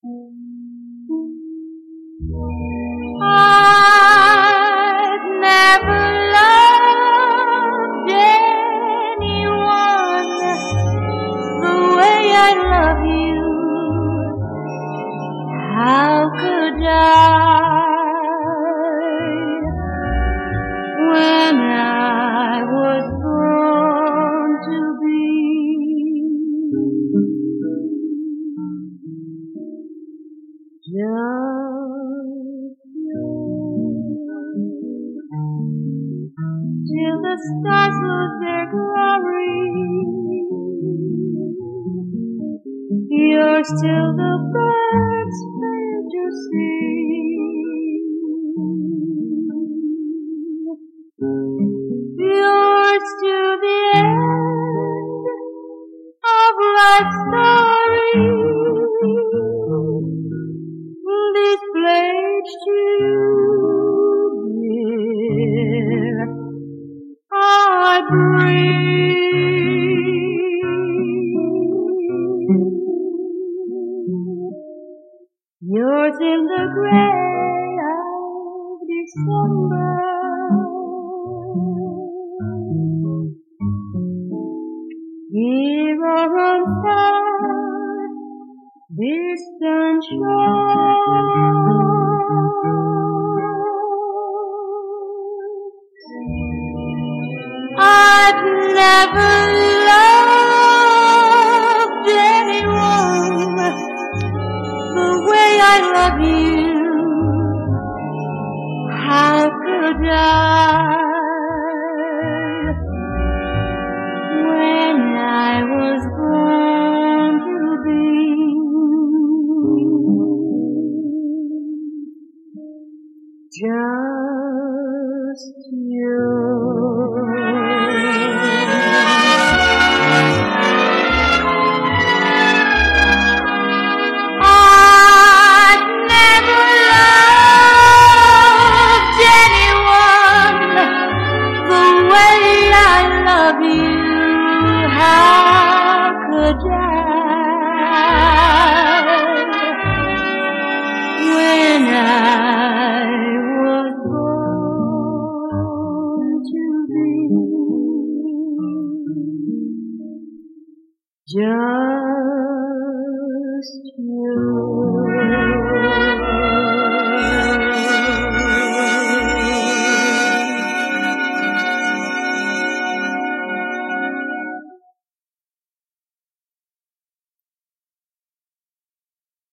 I've never loved anyone the way I love you. How could I, when I was born to be? Just till the stars lose their glory, you're still the bird's fantasy. Yours to the end of life's story, displayed to you, dear, I breathe. Yours in the gray of December, here or on far distant shore. I've never loved anyone the way I love you. How could I, when I was born to be? Just you. I've never loved anyone the way I love you. How could I, when I was born to be? Just